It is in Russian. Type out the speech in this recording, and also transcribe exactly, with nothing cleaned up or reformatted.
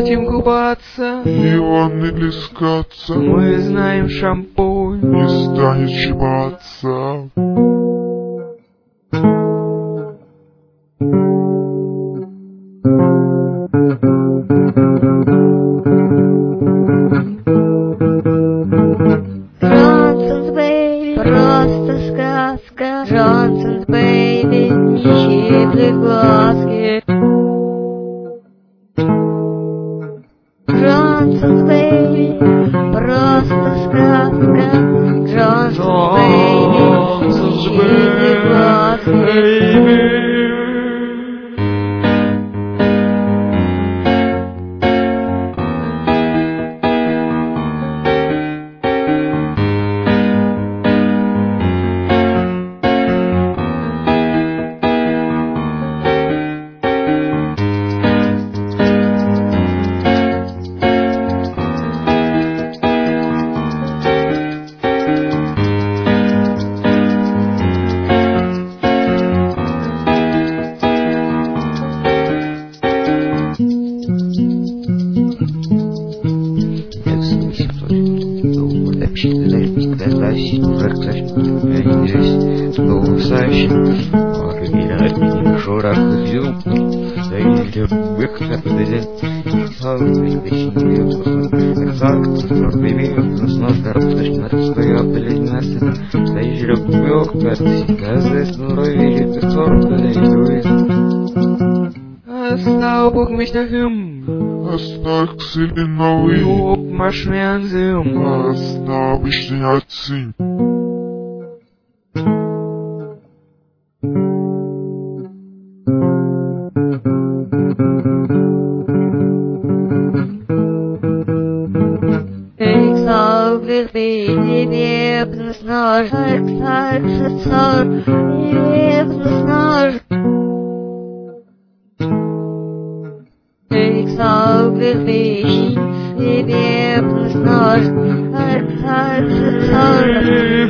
хотим купаться, и ванны плескаться, мы знаем шампунь, не станет щипаться. Джонсонс Бэйби, просто сказка. Джонсонс Бэйби, не щиплет глазки. Джонсонс Бэйби, просто сказка. Джонсонс Бэйби, не щиплет глазки. Astau Bug mich nach him, Остался ли новый, Lob marsch mir an Sim. Asta объясняться. Ik zou weer baby hebben snor. Ik zou het snor, hebben snor. Ik zou weer baby hebben snor. Ik zou het snor.